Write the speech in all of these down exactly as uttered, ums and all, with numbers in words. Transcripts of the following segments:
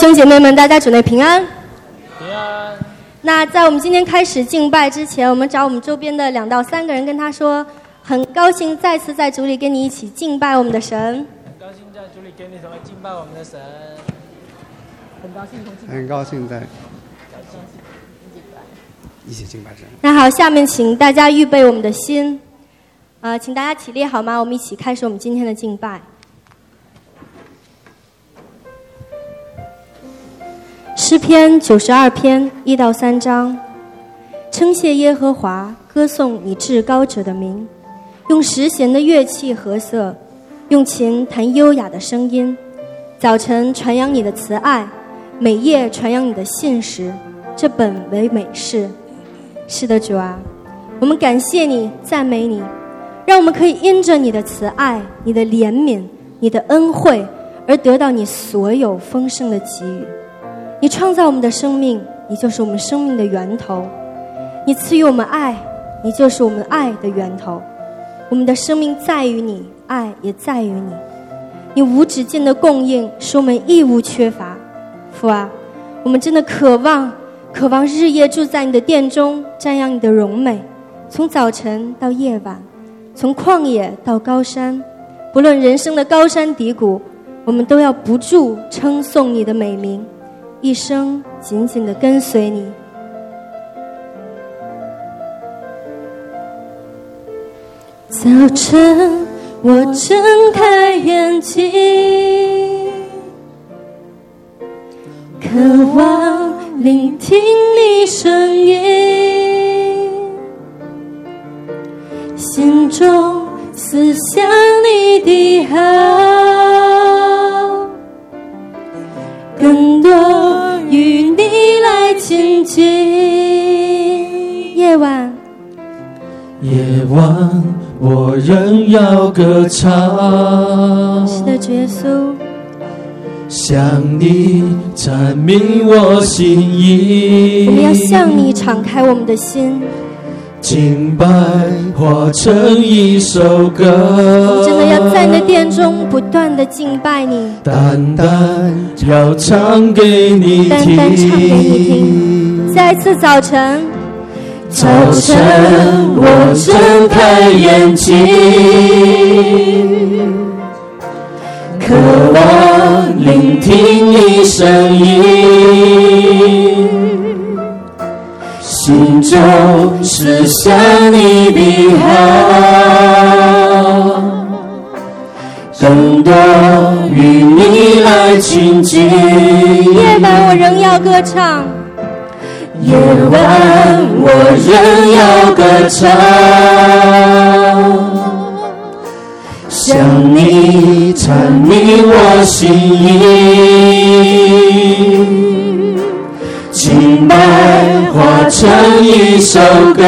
兄姐妹们，大家主内平安。 平安。 那在我们今天开始敬拜之前，我们找我们周边的两到三个人，跟他说，很高兴再次在主里跟你一起敬拜我们的神。 很高兴在主里跟你同来敬拜我们的神。很高兴同敬拜。 很高兴在一起敬拜神。 那好，下面请大家预备我们的心，呃，请大家起立好吗？我们一起开始我们今天的敬拜。诗篇九十二篇一到三章，称谢耶和华，歌颂你至高者的名，用十弦的乐器和瑟，用琴弹优雅的声音。早晨传扬你的慈爱，每夜传扬你的信实，这本为美事。是的，主啊，我们感谢你，赞美你，让我们可以因着你的慈爱、你的怜悯、你的恩惠，而得到你所有丰盛的给予。你创造我们的生命，你就是我们生命的源头。你赐予我们爱，你就是我们爱的源头。我们的生命在于你，爱也在于你。你无止境的供应，使我们一无缺乏。父啊，我们真的渴望渴望日夜住在你的殿中，瞻仰你的荣美，从早晨到夜晚，从旷野到高山，不论人生的高山低谷，我们都要不住称颂你的美名，一生紧紧地跟随你。早晨我睁开眼睛，渴望聆听你声音，心中思想你的好，更多与你来亲近。夜晚夜晚我仍要歌唱， 是的，主耶稣， 向你阐明我心意。 我们要向你敞开我们的心， 敬拜化成一首歌。 我们真的要在你的殿中不断的敬拜你， 单单要唱给你听， 单单唱给你听。再次早晨， 早晨我睁开眼睛，渴望聆听你声音，心中是想你的好，更多与你来亲近。 夜晚我仍要歌唱， 夜晚我仍要歌唱，向你阐明我心意，敬拜化成一首歌，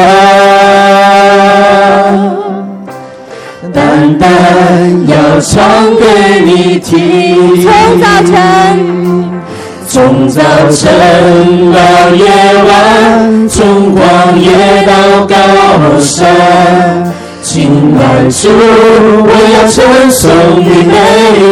单单要唱给你听。 从早晨从早晨到夜晚，从旷野到高山，亲爱主，我要称颂你美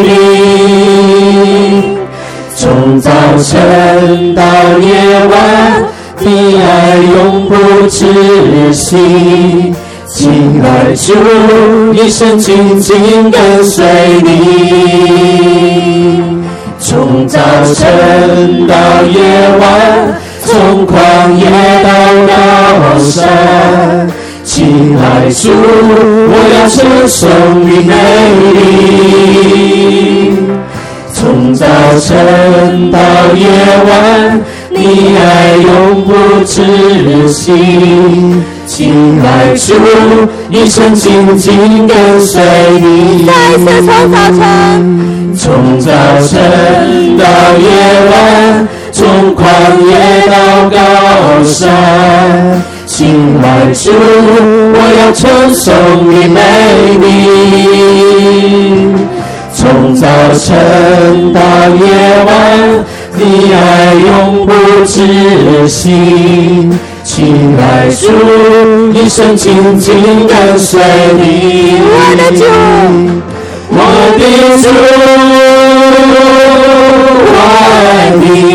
丽。从早晨到夜晚，你爱永不止息。亲爱主，一生紧紧跟随你。从早晨到夜晚，从旷野到高山，亲爱主，我要称颂你美丽。从早晨到夜晚，你爱永不止息。亲爱主，一生紧紧跟随你。 再一次从早晨， 从早晨到夜晚，从旷野到高山，亲爱主，我要称颂你美丽。从早晨到夜晚，你爱永不止息。亲爱主，一生紧紧跟随你。 我的主， 我的主，我爱你。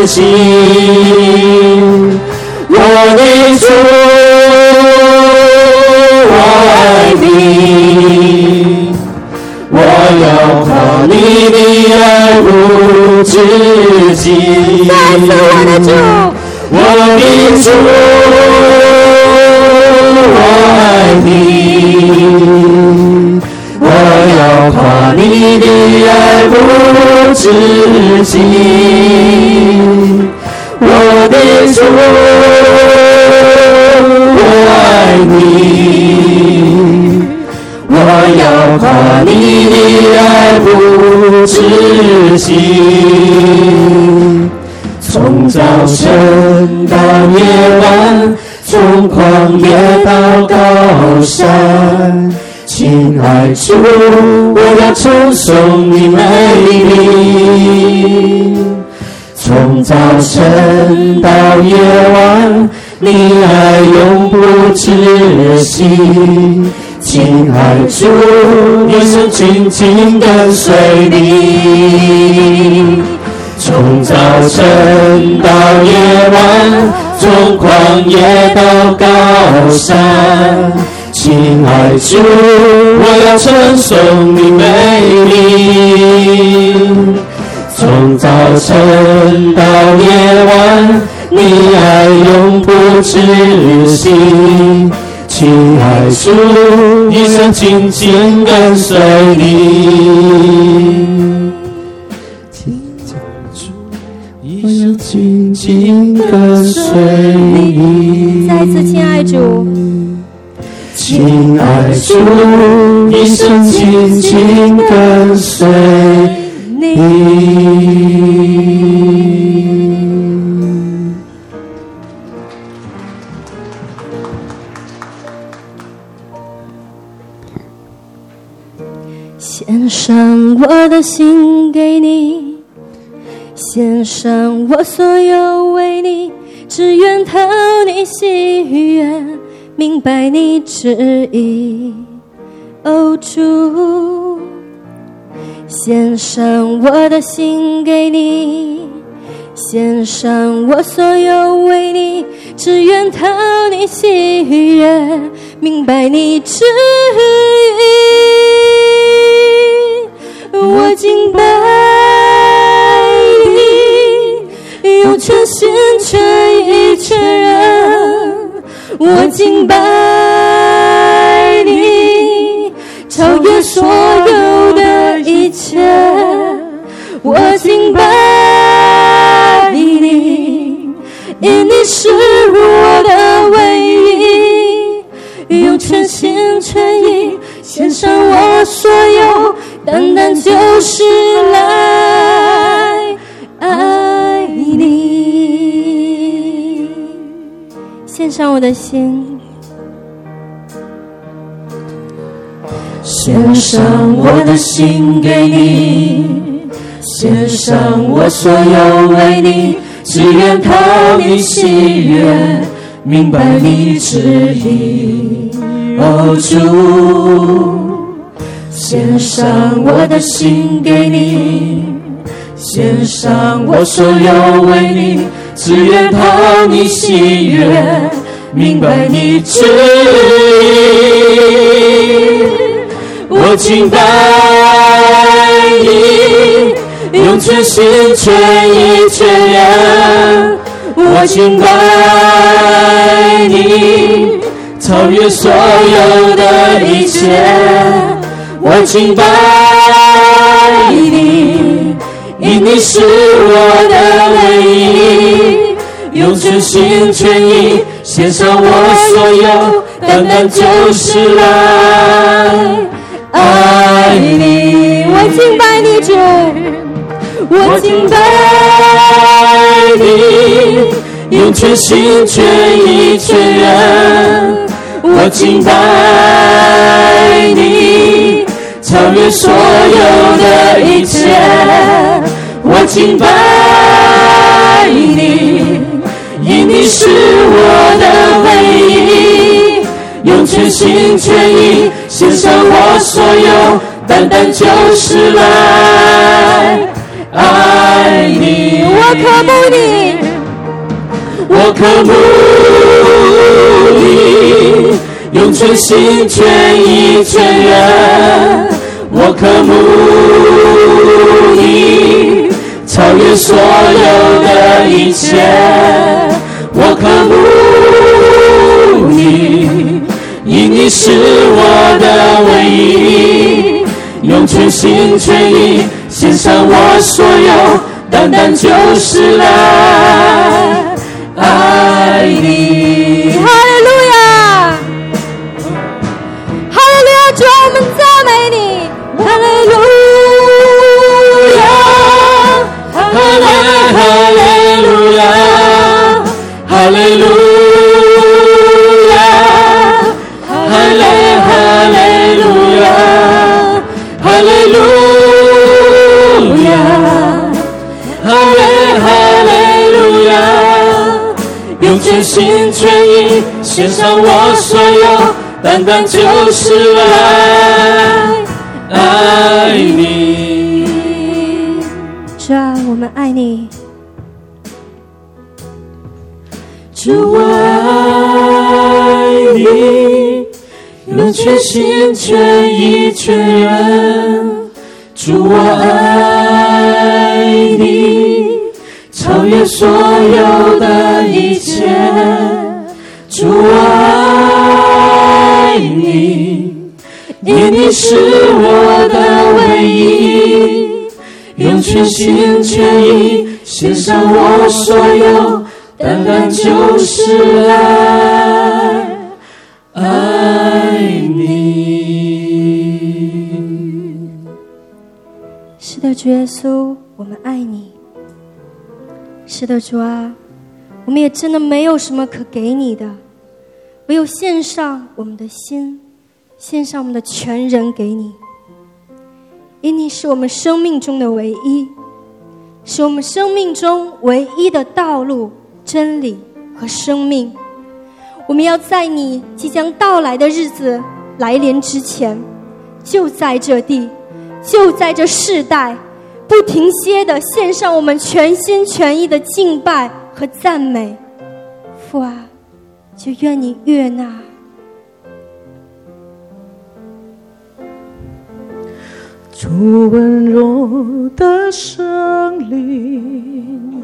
心。我的主，我爱你，我要靠你的爱无止境。 再次我的主， 我的主，我爱你，我要靠你的爱无止境。我的主，我爱你，我要靠你的爱无止境。从早晨到夜晚，从旷野到高山，亲爱主，我要称颂你美丽。从早晨到夜晚，你爱永不止息。亲爱主，一生紧紧跟随你。从早晨到夜晚，从旷野到高山，亲爱主，我要称颂你美丽。从早晨到夜晚，你爱永不止息。亲爱主，一生紧紧跟随你。一生紧紧跟随你。 再次亲爱主， 亲爱主，一生紧紧跟随你。 献上我的心给你，献上我所有为你，只愿讨你喜悦，明白你旨意。哦主，献上我的心给你，献上我所有为你，只愿讨你喜悦，明白你旨意。我敬拜你，用全心全意全人。我敬拜你，超越所有的一切。我敬拜你，因你是我的唯一。用全心全意献上我所有，单单就是来爱你。献上我的心， 献上我的心给你，献上我所有为你，只愿讨你喜悦，明白你旨意。哦主，献上我的心给你，献上我所有为你，只愿讨你喜悦，明白你旨意。我敬拜你，用全心全意全人。我敬拜你，超越所有的一切。我敬拜你，因你是我的唯一。用全心全意献上我所有，单单就是来爱你。 我敬拜你主， 我敬拜你，用全心全意全人。我敬拜你，超越所有的一切。我敬拜你，因你是我的唯一。用全心全意献上我所有，单单就是来爱你。 我渴慕你， 我渴慕你，用全心全意全人，我渴慕你，超越所有的一切，我渴慕你，因你是我的唯一，用全心全意献上我所有，单单就是来爱你。 哈利路亚，哈利路亚，主啊，我们赞美你，哈利路亚， 哈利哈利路亚，哈利路亚，哈利哈利路亚，哈利路亚，哈利哈利路亚，用全心全意献上我所有，单单就是来爱你。 主啊，我们爱你。 主，我爱你，用全心全意全人。主，我爱你，超越所有的一切。主，我爱你，因你是我的唯一，用全心全意献上我所有，单单就是来爱你。 是的，主耶稣，我们爱你。是的，主啊，我们也真的没有什么可给你的，唯有献上我们的心，献上我们的全人给你。因你是我们生命中的唯一，是我们生命中唯一的道路、真理和生命。我们要在你即将到来的日子来临之前，就在这地，就在这世代，不停歇地献上我们全心全意的敬拜和赞美。父啊，就愿你悦纳。 主温柔的圣灵，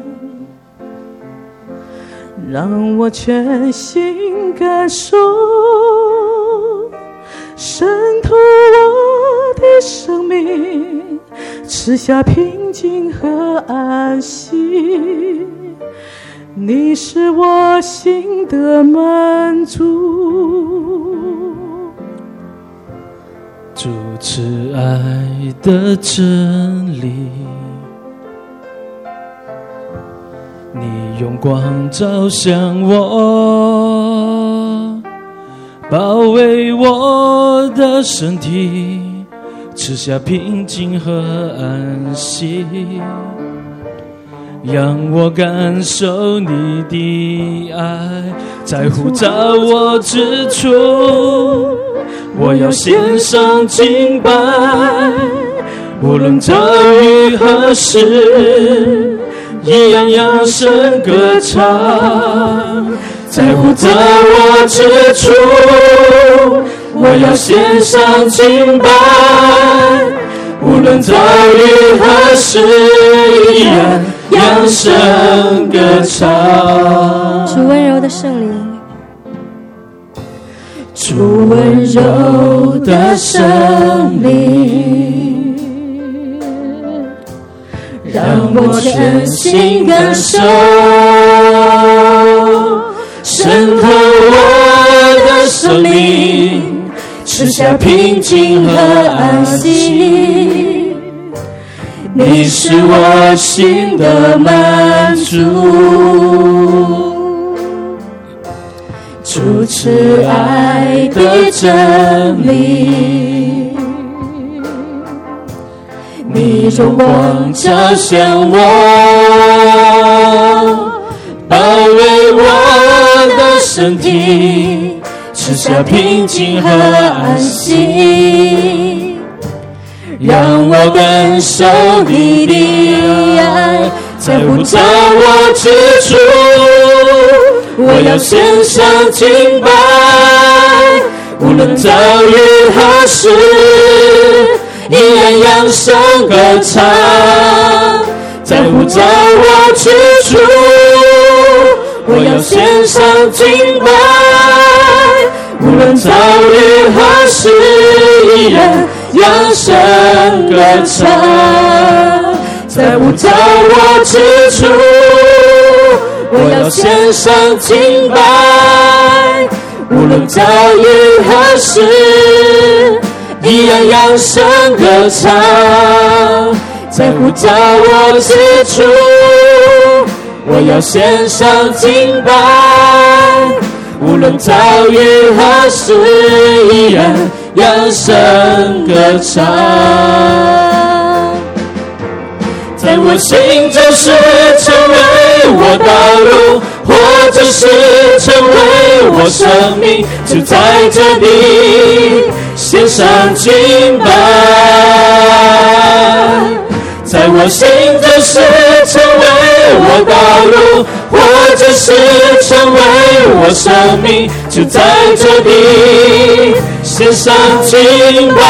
让我全心感受，渗透我的生命，赐下平静和安息。你是我心的满足， 主慈爱的真理，你用光照向我，包围我的身体，赐下平静和安息，让我感受你的爱，在呼召我之处，我要献上敬拜，无论遭遇何事，一样扬声歌唱。在呼召我之处，我要献上敬拜，无论遭遇何事，一样扬声歌唱。 主温柔的圣灵， 主温柔的圣灵，让我全心感受，渗透我的生命，赐下平静和安息。你是我心的满足，主慈爱的真理，你用光照向我，包围我的身体，赐下平静和安息，让我感受你的爱， 在呼召我之处，我要献上敬拜，无论遭遇何事，依然扬声歌唱。在呼召我之处，我要献上敬拜，无论遭遇何事，依然扬声歌唱。在呼召我之处，我要献上敬拜，无论遭遇何事，依然扬声歌唱。在呼召我之处，我要献上敬拜，无论遭遇何事，依然扬声歌唱。在我心就是成为我道路，或者是成为我生命，就在这里献上敬拜。在我心就是成为我道路，或者是成为我生命，就在这里献上敬拜。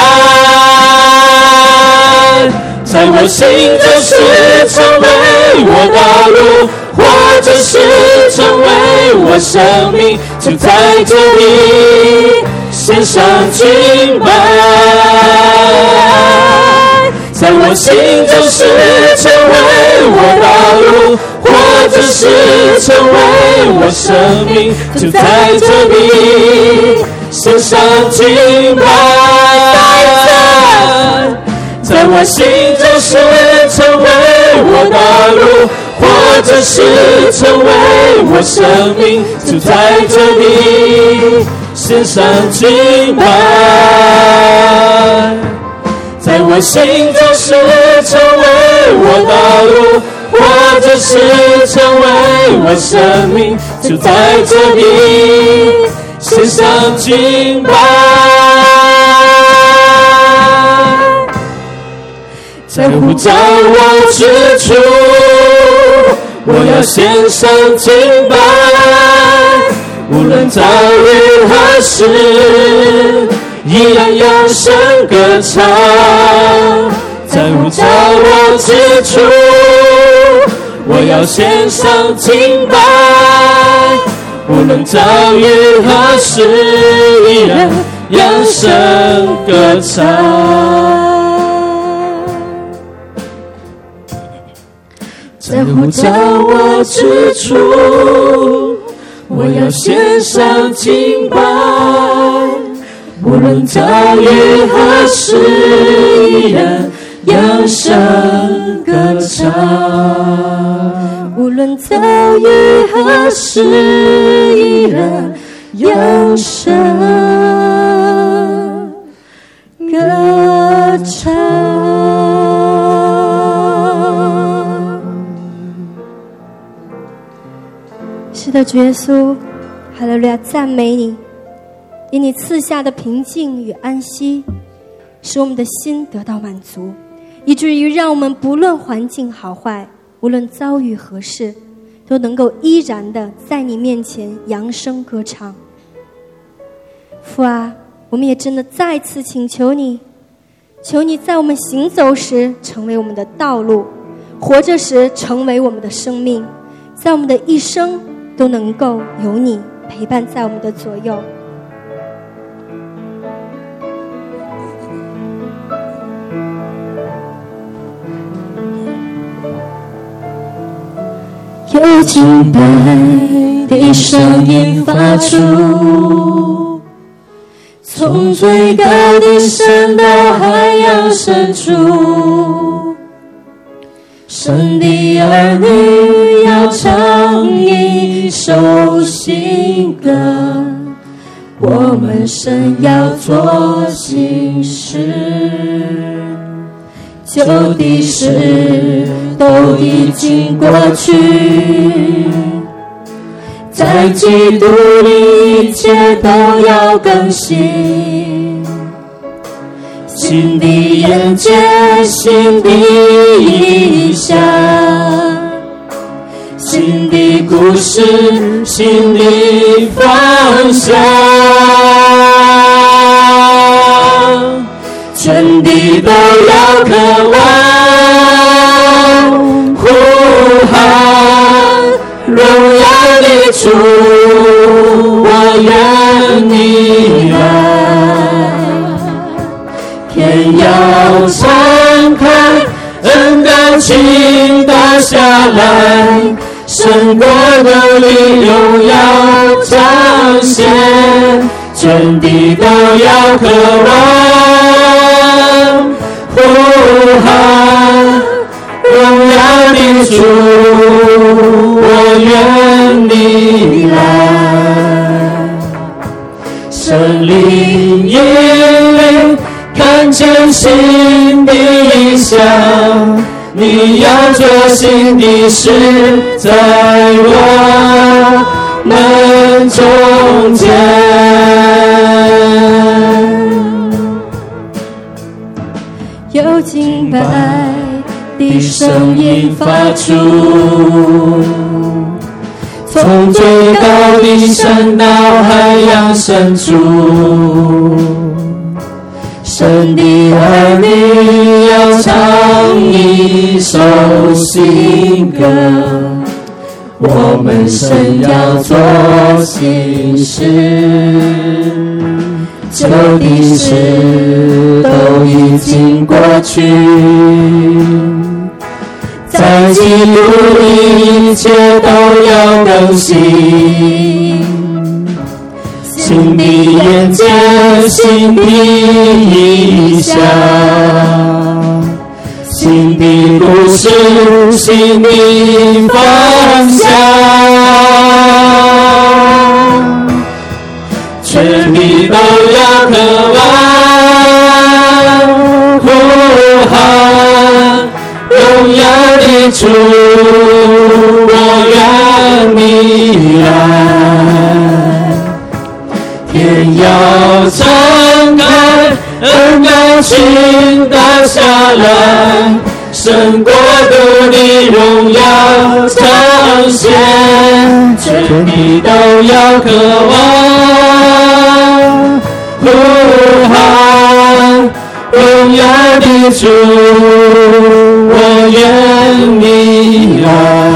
在我心就是成为我道路，或者是成为我生命，就在这里献上敬拜。在我心就是成为我道路，或者是成为我生命，就在这里献上敬拜。在我心就是成为我道路，或者是成为我生命，就在这里献上敬拜。在我心就是成为我道路，或者是成为我生命，就在这里献上敬拜。在呼召我之处，我要献上敬拜，无论遭遇何事，依然扬声歌唱。在呼召我之处，我要献上敬拜，无论遭遇何事，依然扬声歌唱。在呼召我之处，我要献上敬拜，无论遭遇何事，依然扬声歌唱。 无论遭遇何事，依然扬声歌唱。是的，主耶稣，哈利路亚，赞美你，因你赐下的平静与安息，使我们的心得到满足，以至于让我们不论环境好坏，无论遭遇何事，都能够依然的在你面前扬声歌唱。父啊，我们也真的再次请求你，求你在我们行走时成为我们的道路，活着时成为我们的生命，在我们的一生都能够有你陪伴在我们的左右。 有敬拜的声音发出，从最高的山到海洋深处，神的儿女要唱一首新歌，我们神要做新事，旧的事都已经过去，在基督里一切都要更新，新的眼界，新的意象， 是心的方向。全地都要渴望呼喊荣耀的主，我愿你来。天要敞开，恩膏倾倒下来，胜过的力荣耀彰显，全地都要渴望呼喊荣耀的主，我愿你来。圣灵引领，看见新的意象，你要做新的事，在我们中间。 有敬拜的声音发出，从最高的山到海洋深处，神的儿女要唱一首新歌，我们神要做新事，旧的事都已经过去，在基督里一切都要更新，新的眼界，新的意象，新的故事，新的方向，全地都要渴望呼喊荣耀的主，我愿你来。天要敞开，恩膏倾倒下来，胜过的你荣耀彰显，全地都要渴望呼喊荣耀的主，我愿你来。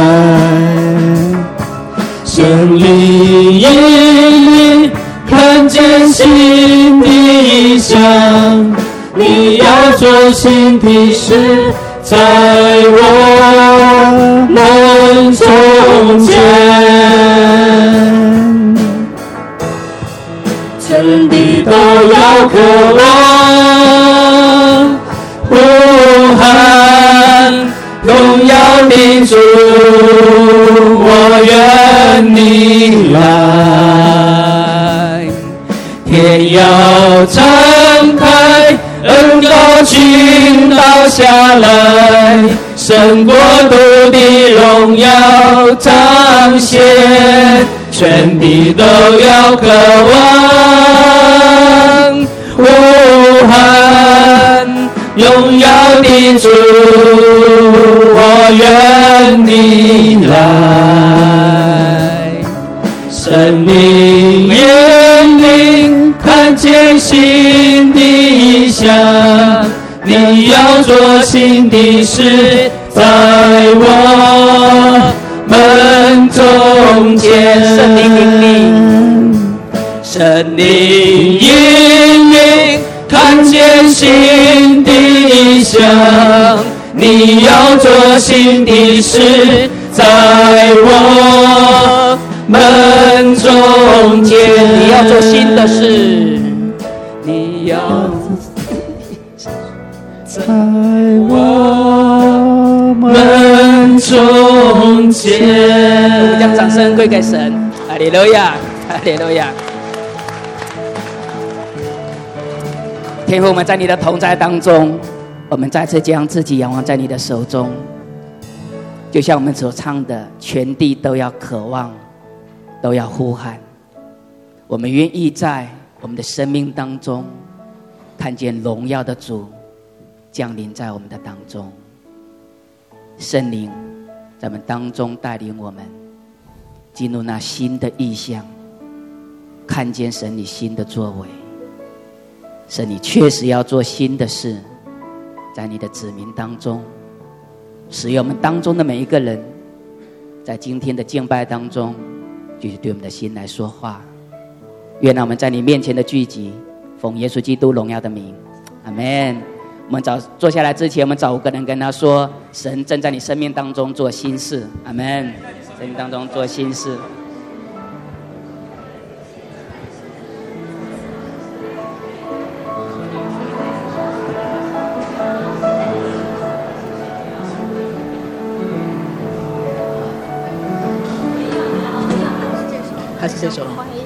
圣灵引领，看见新的意象，你要做新的事，在我们中间。全地都要渴望呼喊荣耀的主，我愿你来。天要敞开，恩膏倾倒下来，胜过度的荣耀彰显，全地都要渴望呼喊荣耀的主，我愿你来。神灵引领，看见新的意象，你要做新的事，在我们中间。神灵引领，神灵引领，看见新的意象，你要做新的事，在我们中间。 你要做新的事， 你要在我们中间。 我们将掌声归给神，哈利路亚，哈利路亚。天父，我们在你的同在当中，我们再次将自己仰望在你的手中，就像我们所唱的，全地都要渴望，都要呼喊。我们愿意在我们的生命当中看见荣耀的主降临在我们的当中，圣灵在我们当中带领我们， 进入那新的意象，看见神你新的作为。神你确实要做新的事，在你的子民当中，使用我们当中的每一个人，在今天的敬拜当中，就是对我们的心来说话。愿让我们在你面前的聚集，奉耶稣基督荣耀的名，阿们。我们找坐下来之前，我们找五个人跟他说：神正在你生命当中做新事，阿们。生命当中做新事。 还是这首？